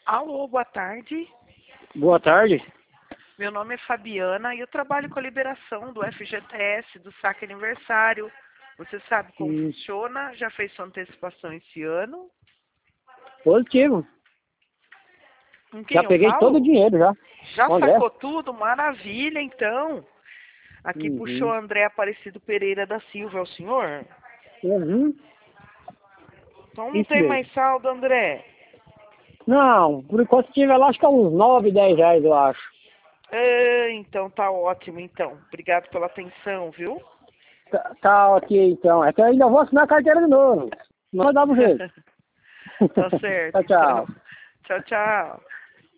Alô, boa tarde. Boa tarde. Meu nome é Fabiana e eu trabalho com a liberação do FGTS, do saque aniversário. Você sabe como funciona? Já fez sua antecipação esse ano? Positivo. Com quem Já eu peguei todo o falo? dinheiro já. Já André? sacou tudo? Maravilha, então. Aqui puxou André Aparecido Pereira da Silva, é o senhor? Uhum. Então não Isso tem mesmo. mais saldo, André. Não, por enquanto tiver lá, acho que é uns 9, 10 reais, eu acho. Então tá ótimo, então. Obrigado pela atenção, viu? Tá ok, então. É que eu ainda vou assinar a carteira de novo. Não dá um jeito. Tá certo, Tchau, tchau. então. Tchau, tchau.